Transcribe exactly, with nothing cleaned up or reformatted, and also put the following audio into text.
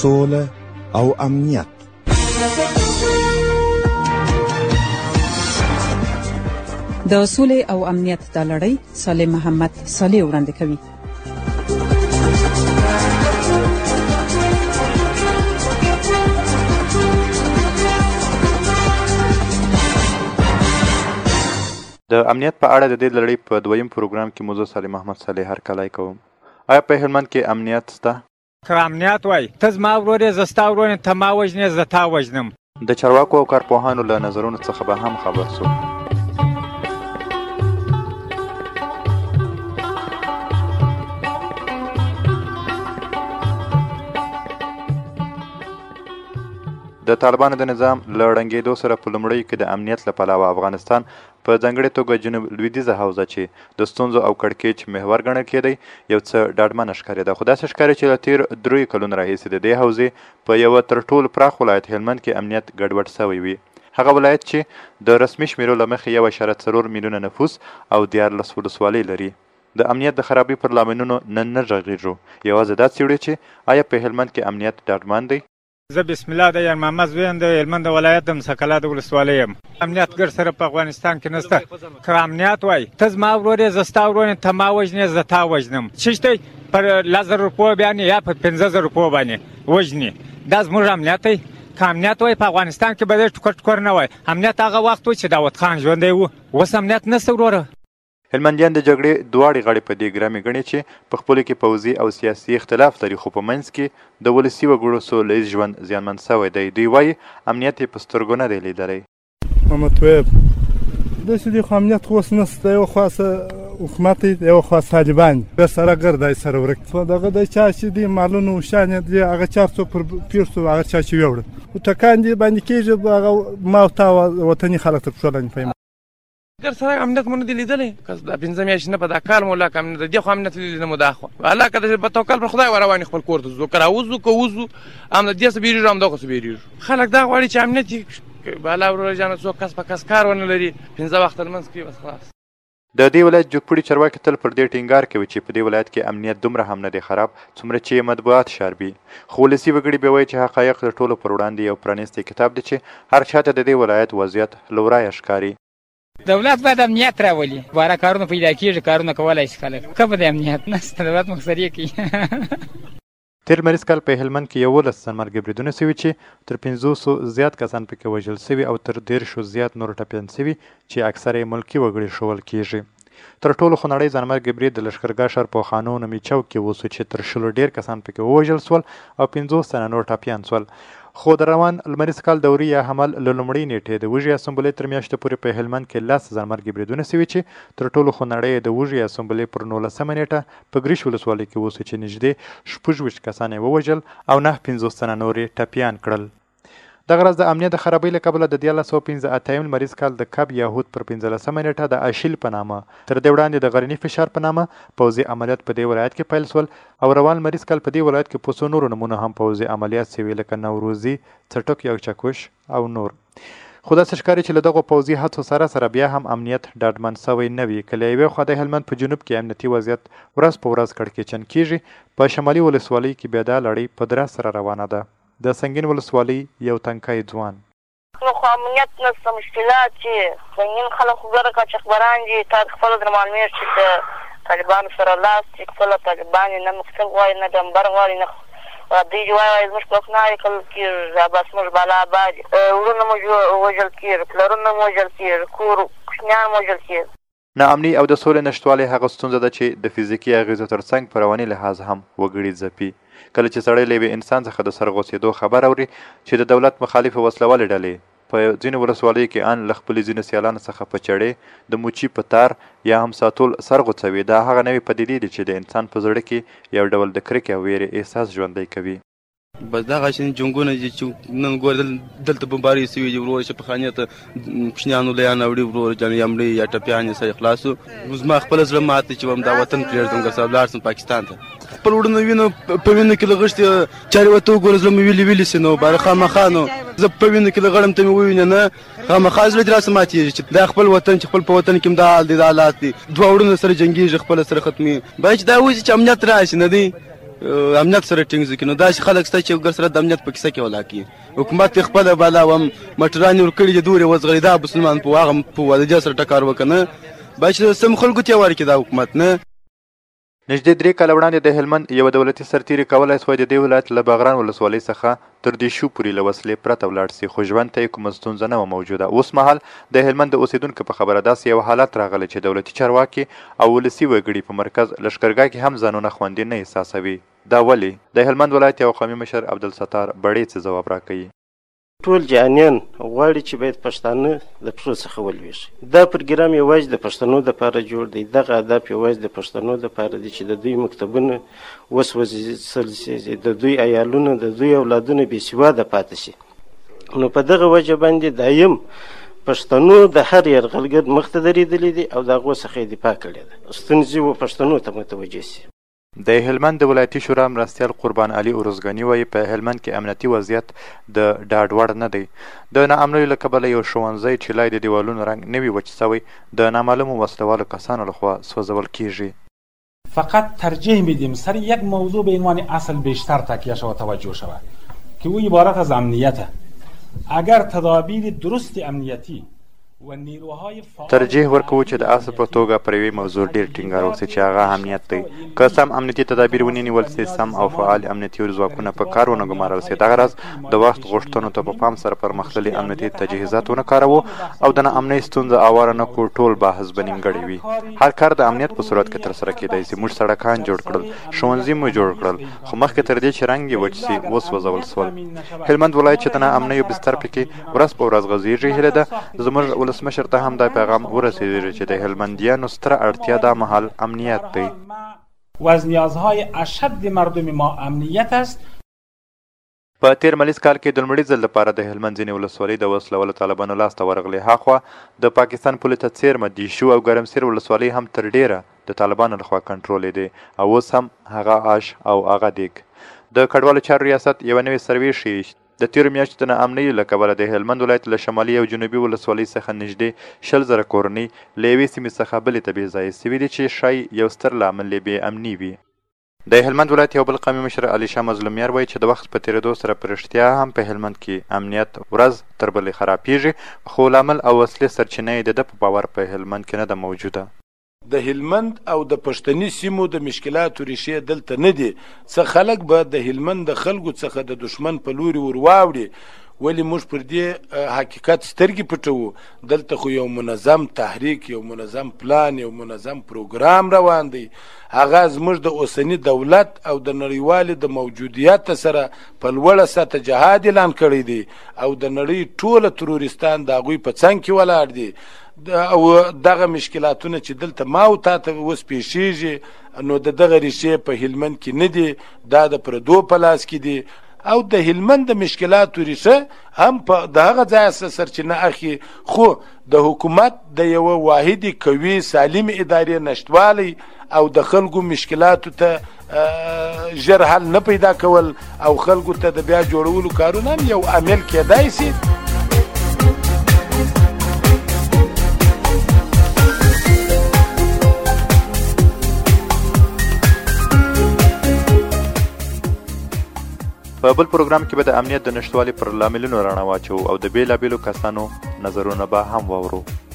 سوله او امنیت. د سولې او امنیت د لړۍ صالح محمد صالح وړاندې کوي. د امنیت په اړه د دې لړۍ په دویم پروګرام کې موضوع صالح محمد صالح هرکلی کوم. آیا په هلمند کې امنیت شته؟ که امنیت وای ته زما ورور یې زه ستا ورور یم، ته ما وژنې زه تا وژنم. د چارواکو او کارپوهانو له نظرونو څخه به هم خبر سو. د طالبانو د نظام له ړنګېدو سره په لومړیو کې د امنیت له پلوه افغانستان په ځانګړې توګه جنوب لویدیځه حوزه چې د ستونزو او کړکېچ محور ګڼل کېدی یو څه ډاډمنه ښکارېده، خو داسې ښکاري چې له تېر دریو کلونو راهیسې د دې حوزې په یوه تر ټولو پراخ ولایت هلمند کې امنیت ګډوډ سوی وي. هغه ولایت چې د رسمي شمیرو له مخې یو اعشاریه څلور میلیونه نفوس او دیارلس ولسوالۍ لري. د امنیت د خرابۍ پر لاملونو نن نه غږېږو، یوازې دا څېړو چې آیا په هلمند کې امنیت ډاډمن دی؟ زه بسم الله د یار محمد زوی یم، د هلمند ولایت د مسکله د ولسوالۍ یم. امنیت ګر سره په افغانستان کې نشته. که امنیت وای ته زما ورور یې زه ستا ورور یم، ته ما وژنې زه تا وژنم. څه شی پر لس زره روپیو باندې یا پر پنځه زره روپیو باندې وژنې، دا زموږ امنیت دی. که امنیت وای په افغانستان کې به دې ټوکر ټوکر نه وای. امنیت هغه وخت و چې داود خان ژوندی و، اوس امنیت نشته وروره. هلمندیان د جګړې دواړې غاړې په دې ګرامې ګڼي چې په خپلو کې پوځي او سیاسي اختلاف لري، خو په منځ کې د ولسي وګړو سوله ییز ژوند زیانمن سوی دی. دوی وایي امنیت یې په سترګو نه دی لیدلی. محمد طیب داسې دی خو امنیت خو اوس نشته. یوه خوا حکومت دی، یوه خوا طالبان بیا سره ګرد دی سره ورک خو دغه دی چا چې دی مالونه وشان یې دی هغه چار څوک پر پیر سو هغه چا چې ویوړه خو ټکان دی باندې کېږي هغه ما او تا وطني خلک تر پښو لاندې پوهېږم. ګر سره امنیت مو نه دی لیدلی، که دا پنځه میاشتې نه په دا کال مو لاک امنیت دی، خو امنیت لیدلی نه مو دا خوا الله که د په توکل پر خدای وروانې خپل کور ته ځو، که راوځو که وځو امنیت دې څه بیریږو همدغسې بیریږو. خلک دا غواړي چې امنیت یې بالا وروره جانه څوک کس په کس کار ونه لري، پنځه وخته لمونځ کوي بس خلاص. د دې ولایت جوګپوړي چارواکي تل پر دې ټینګار کوي چې په دې ولایت کې امنیت دومره هم نه دی خراب څومره چې مطبوعات شاربي، خو ولسي وګړي بیا وایي چې حقایق د ټولو پر وړاندې یو پرانیستی کتاب دی چې هر چاته د دې ولایت وضعیت له ورایه ښکاري. دولت باید امنیت راولي، باره کارونه پیدا کېږي، کارونه کولی شي خلک. که به د امنیت نشته دولت مخسرې کوي. تېر لمریز کال په هلمند کې یولس ځانمرګي بریدونه سوي چې تر پنځوسو زیات کسان پکې وژل سوي او تر دېرشو زیات نور ټپیان سوي چې اکثره یې ملکي وګړي ښوول کېږي. تر ټولو خونړی ځانمرګي برید د لښکرګاه ښار په خانو نومي چوک کې وسو چې تر شلو ډېر کسان پکې ووژل سول او پنځوس تنه نور ټپیان سول. خو د روان لمریز کال دورې یا حمل له لومړۍ نیټې د وږي اسامبلې تر میاشتې پورې په هلمند کې لس ځانمرګي بریدونه سوي چې تر ټولو خونړی د وږي اسامبلې پر نولسمه نیټه په ګریش ولسوالۍ کې وسو چې نږدې شپږ ویشت کسان یې ووژل او نهه پنځوس تنه نور یې ټپیان کړل. دغه راز د امنیت د خرابۍ له کبله د دیارلس سوه پنځه اتیایم لمریز کال د کب یهود پر پنځلسمه نیټه د اشیل په نامه تر دې وړاندې د غرني فشار په نامه پوځي عملیات په دې ولایت کې پیل سول او روان لمریز کال په دې ولایت کې په څو نورو نومونو هم پوځي عملیات سوي لکه نوروزي، څټک یو چکوش او نور. خو داسې ښکاري چې له دغو پوځي هڅو سره سره بیا هم امنیت ډاډمن سوی نه وي. که له یوې خوا د هلمند په جنوب کې امنیتي وضعیت ورځ په ورځ کړکېچن کېږي، په شمالي ولسوالۍ کې بیا دا لړۍ په درا سره روانه ده. د سنګین ولسوالۍ یو تنکی ځوان نو خو امنیت نشته، مشکلات چې سنګین خلک خو ګره قاچاقبران دي، تا خپله در معلومېږي چې د طالبانو سره لاس چې خپله طالبان یې نه مکتب غواړي نه ډمبر غواړي نه دوی چې وایي زموږ په حق نه لیکل کېږي، بس موږ بالا آباد وروڼه مو وژل کېږي، پلرونه مو وژل کېږي، کور کوچنیان مو وژل کېږي. ناامني او د سولې نشتوالی هغه ستونزه ده چې د فزیکي اغېزو تر څنګ په رواني لحاظ هم وګړي ځپي. کله چې سړی له یوې انسان څخه د سرغوڅېدو خبر اوري چې د دولت مخالفې وسلوالې ډلې په ځینو ولسوالیو کې ان له خپلې ځینو سیالانو څخه په چړې د موچي په تار یا هم ساتول سرغوڅوي، دا هغه نوې پدیدې دي چې د انسان په زړه کې یو ډول د کرکې او ویرې احساس ژوندی کوي. بس دغه شین جنګونه چې نن ګور دلته بمباري سوي دي، ورور چې په خانې ته کوچنیانو لیان اوړي، ورور جان یا مړي یا ټپیان یې سره خلاصو. زما خپل زړه ماته چې وم دا وطن پرېږدم که صاحب لاړ شم پاکستان ته. خپل وړونه وینو په وینو کې لغښتې چارې ورته وګوره زړه مې ویلې ویلې سي نو باره خامخا نو زه په وینو کې لغړم ته مې ووینې نه خامخا زړه دې راسه ماتېږي چې دا خپل وطن چې خپل په وطن کې هم دا حال دی دا حالات دي، دوه وړونه سره جنګېږي خپله سره ختمي باید چې دا وایي چې امنیت راشي نه دی امنیت سره ټینګ ځکه نو داسې خلک شته چې ګر سره د امنیت په کیسه کې ولا کی حکومت خپل بالا وم مټرانی ور کړی د دوري وزغړی دا مسلمان په واغه په ولجا سره ټکار وکنه باش سم خلکو ته ورکی دا حکومت نه. نږدې درې کاله وړاندې د هلمند یو دولتي سرتیري کولی سوای د دې ولایت له بغران ولسوالۍ څخه تر دیشو پورې له وسلې پرته ولاړ سي خو ژوند ته یې کومه ستونزه نه وه موجوده. اوس مهال د هلمند د اوسېدونکو په خبره داسې یو حالت راغلی چې دولتي چارواکي او ولسي وګړي په مرکز لښکرګاه کې هم ځانونه خوندي نه احساسوي. دا ولې؟ د هلمند ولایت یو قومي مشر عبدالستار بړې څه ځواب راکوي. ټول جهانیان غواړي چې باید پښتانه د پښو څخه ولویږي. دا پروګرام یوازې د پښتنو دپاره جوړ دی. دغه هدف یوازې د پښتنو دپاره دی چې د دوی مکتبونه وسوځل سي، د دوی عیالونه د دوی اولادونه بې سواده پاتې شي. نو په دغه وجه باندې دایم پښتنو د هر یرغلګر مخ ته درېدلی دي او د هغو څخه یې دفاع کړې ده. ستونزې و پښتنو ته متوجه سي. د هلمند د ولایتي شورا مرستیال قربان علي اورزګاني وایي په هلمند کې امنیتي وضعیت د ډاډ وړ نه دی. د ناامنیو له کبله یو ښوونځی چې لای د دیوالونو رنګ نه وي وچ سوی د نامعلومو وسلهوالو کسانو لخوا سوځول کیږي. فقط ترجیح میدیم سر یک موضوع به عنوان اصل بیشتر تکیه شود توجه شود که او عبارت از امنیته. اگر تدابیر درست امنیتی ترجیح ورکوو چې د اصل په توګه پر یوې موضوع ډېر ټینګار وکړي چې هغه امنیت دی. که سم امنیتي تدابیر ونې نیول سي، سم او فعال امنیتي ځواکونه په کار ونه ګمارل سي، دغه راز د وخت غوښتنو ته په پام سره پرمختللي امنیتي تجهیزات ونه کاروو او د ناامنۍ ستونزه اواره نه کړو، ټول بحث به نیمګړی وي. هر کار د امنیت په صورت کې ترسره کیدای سي. موږ سړکان جوړ کړل، ښوونځي مو جوړ کړل، خو مخکې تر دې چې رنګ یې وچ سي وسوځول سول. هلمند ولایت چې د ناامنیو بستر پکې ورځ په ورځ غځېږي، هیله ده زموږ ولسمشر ته هم دا پیغام ورسیده چې د هلمندیانو ستره اړتیا دا مهال امنیت دی. و از نیازهای اشد مردم ما امنیت است. په تیر مالیز کال کې د لومړي ځل لپاره د هلمند ځینې ولسوالۍ د وسلهوالو طالبانو لاسته ورغلې. هاخوا د پاکستان پولې ته څیرمه دیشو او ګرمسیر ولسوالۍ هم تر ډیره د طالبانو لخوا کنټرولې دي او اوس هم هغه آش او هغه دیګ. د کډوالو چارو ریاست یوه نوې سروې ښیي د تیرو میاشتو د ناامنیو له کبله د هلمند ولایت له شمالي او جنوبي ولسوالۍ څخه نږدې شل زره کورنۍ له یوې سیمې څخه بلې ته بېځایه سوي دي چې ښایي یو ستر لامل یې بې امني وي. د هلمند ولایت یو بل قومي مشر علي شاه مظلومیار وایي چې د وخت په تېرېدو سره په رښتیا هم په هلمند کې امنیت ورځ تر بلې خرابېږي، خو لامل او وسلې سرچینه یې د ده په باور په هلمند کې نه ده موجوده. د هلمند او د پښتني سیمو د مشکلاتو ریښې دلته نه دي. څه خلک به د هلمند د خلکو څخه د دشمن په لوري ور واوړي، ولې موږ پر دې حقیقت سترګې پټوو. دلته خو یو منظم تحریک، یو منظم پلان، یو منظم پروګرام روان دی. هغه زموږ د اوسني دولت او د نړیوالې د موجودیت سره په لوړه سطح جهاد اعلان کړی دی او د نړۍ ټوله تروریستان د هغوی په څنګ کې ولاړ دي. او دغه مشکلاتونه چې دلته ما او تا ته اوس پیښیږي نو د دغه ریښې په هلمند کې نه دي، دا د پردو په لاس کې دي. او د هلمند د مشکلاتو ریښه هم په د هغه ځای څخه سرچینه اخلي، خو د حکومت د یوه واحدې قوي سالمې ادارې نشتوالی او د خلکو مشکلاتو ته ژر حل نه پیدا کول او خلکو ته د بیا جوړولو کارونه هم یو عامل کیدای سي. په بل پروګرام کې به د امنیت د نشتوالي پر لاملونو رڼا واچوو او د بېلابېلو کسانو نظرونه به هم واورو.